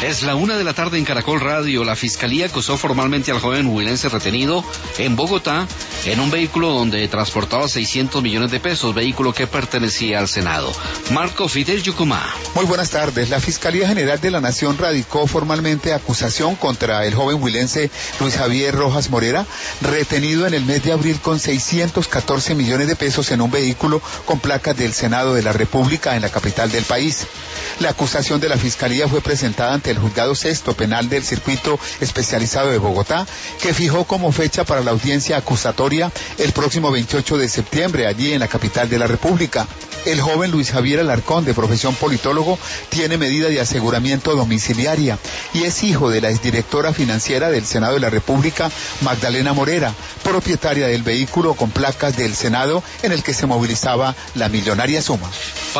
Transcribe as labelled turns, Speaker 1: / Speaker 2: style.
Speaker 1: Es la 1:00 p.m. en Caracol Radio. La Fiscalía acusó formalmente al joven huilense retenido en Bogotá en un vehículo donde transportaba 600 millones de pesos, vehículo que pertenecía al Senado. Marco Fidel Yucumá.
Speaker 2: Muy buenas tardes. La Fiscalía General de la Nación radicó formalmente acusación contra el joven huilense Luis Javier Rojas Morera, retenido en el mes de abril con 614 millones de pesos en un vehículo con placas del Senado de la República en la capital del país. La acusación de la Fiscalía fue presentada ante el Juzgado Sexto Penal del Circuito Especializado de Bogotá, que fijó como fecha para la audiencia acusatoria el próximo 28 de septiembre, allí en la capital de la República. El joven Luis Javier Alarcón, de profesión politólogo, tiene medida de aseguramiento domiciliaria y es hijo de la exdirectora financiera del Senado de la República, Magdalena Morera, propietaria del vehículo con placas del Senado en el que se movilizaba la millonaria suma.